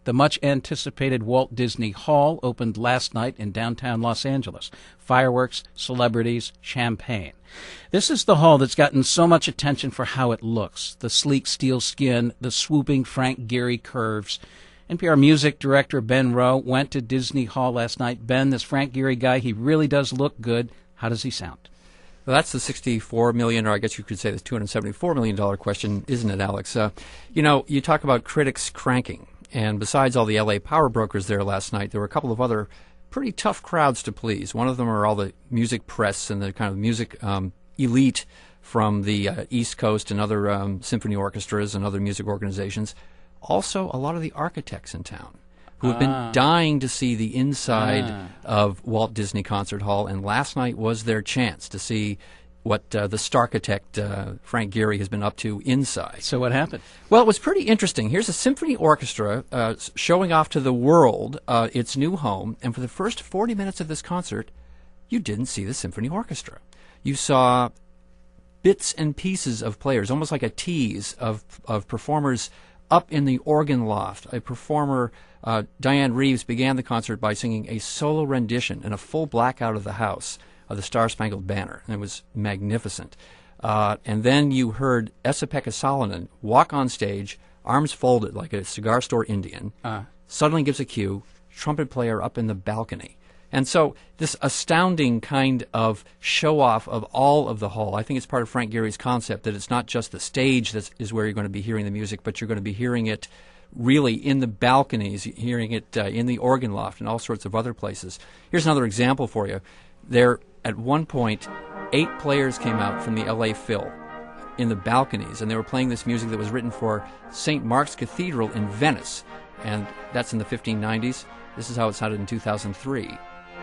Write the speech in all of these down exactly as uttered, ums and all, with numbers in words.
The much-anticipated Walt Disney Hall opened last night in downtown Los Angeles. Fireworks, celebrities, champagne. This is the hall that's gotten so much attention for how it looks. The sleek steel skin, the swooping Frank Gehry curves. N P R music director Ben Rowe went to Disney Hall last night. Ben, this Frank Gehry guy, he really does look good. How does he sound? Well, that's the sixty-four million dollars, or I guess you could say the two hundred seventy-four million dollars question, isn't it, Alex? Uh, you know, you talk about critics cranking. And besides all the L A power brokers there last night, there were a couple of other pretty tough crowds to please. One of them are all the music press and the kind of music um, elite from the uh, East Coast and other um, symphony orchestras and other music organizations. Also, a lot of the architects in town who have been Ah. dying to see the inside Ah. of Walt Disney Concert Hall, and last night was their chance to see what uh, the Starchitect uh, Frank Gehry has been up to inside. So what happened? Well, it was pretty interesting. Here's a symphony orchestra uh, s- showing off to the world uh, its new home, and for the first forty minutes of this concert, you didn't see the symphony orchestra. You saw bits and pieces of players, almost like a tease of of performers up in the organ loft. A performer, uh, Diane Reeves, began the concert by singing a solo rendition in a full blackout of the house of the Star-Spangled Banner, and it was magnificent. Uh, and then you heard Esa-Pekka Salonen walk on stage, arms folded like a cigar store Indian, Uh. suddenly gives a cue, trumpet player up in the balcony. And so this astounding kind of show-off of all of the hall, I think it's part of Frank Gehry's concept that it's not just the stage that is where you're going to be hearing the music, but you're going to be hearing it really in the balconies, hearing it uh, in the organ loft and all sorts of other places. Here's another example for you. There, at one point, eight players came out from the L A Phil in the balconies, and they were playing this music that was written for Saint Mark's Cathedral in Venice, and that's in the fifteen nineties. This is how it sounded in two thousand three.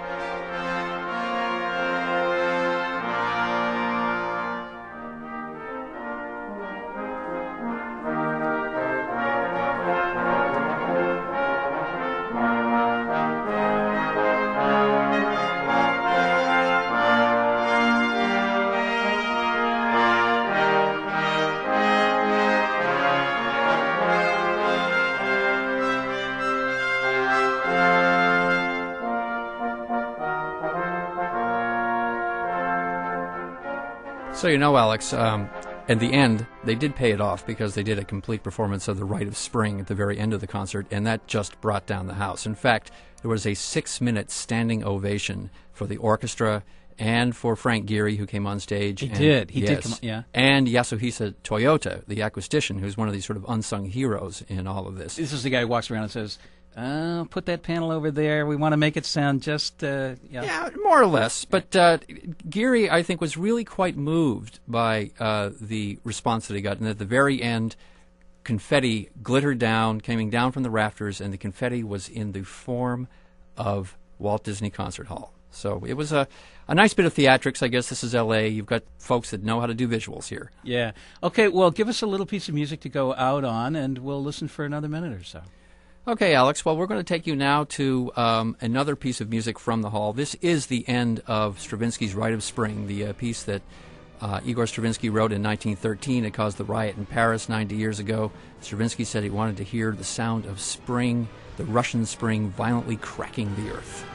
So you know, Alex, um, at the end, they did pay it off because they did a complete performance of The Rite of Spring at the very end of the concert, and that just brought down the house. In fact, there was a six-minute standing ovation for the orchestra and for Frank Gehry, who came on stage. He and, did. He did yes, come on, yeah. And Yasuhisa Toyota, the acoustician, who's one of these sort of unsung heroes in all of this. This is the guy who walks around and says, uh, put that panel over there. We want to make it sound just, uh, yeah. Yeah, more or less. But uh, Gehry, I think, was really quite moved by uh, the response that he got. And at the very end, confetti glittered down, coming down from the rafters, and the confetti was in the form of Walt Disney Concert Hall. So it was a, a nice bit of theatrics. I guess this is L A. You've got folks that know how to do visuals here. Yeah. Okay, well, give us a little piece of music to go out on, and we'll listen for another minute or so. Okay, Alex. Well, we're going to take you now to um, another piece of music from the hall. This is the end of Stravinsky's Rite of Spring, the uh, piece that uh, Igor Stravinsky wrote in nineteen thirteen. It caused the riot in Paris ninety years ago. Stravinsky said he wanted to hear the sound of spring, the Russian spring violently cracking the earth.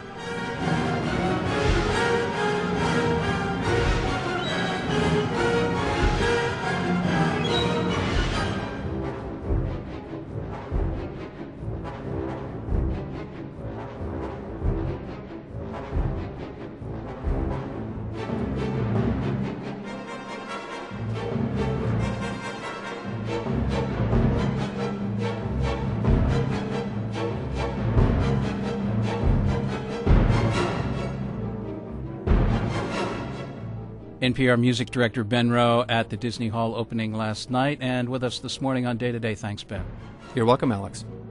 N P R music director Ben Rowe at the Disney Hall opening last night, and with us this morning on Day to Day. Thanks, Ben. You're welcome, Alex.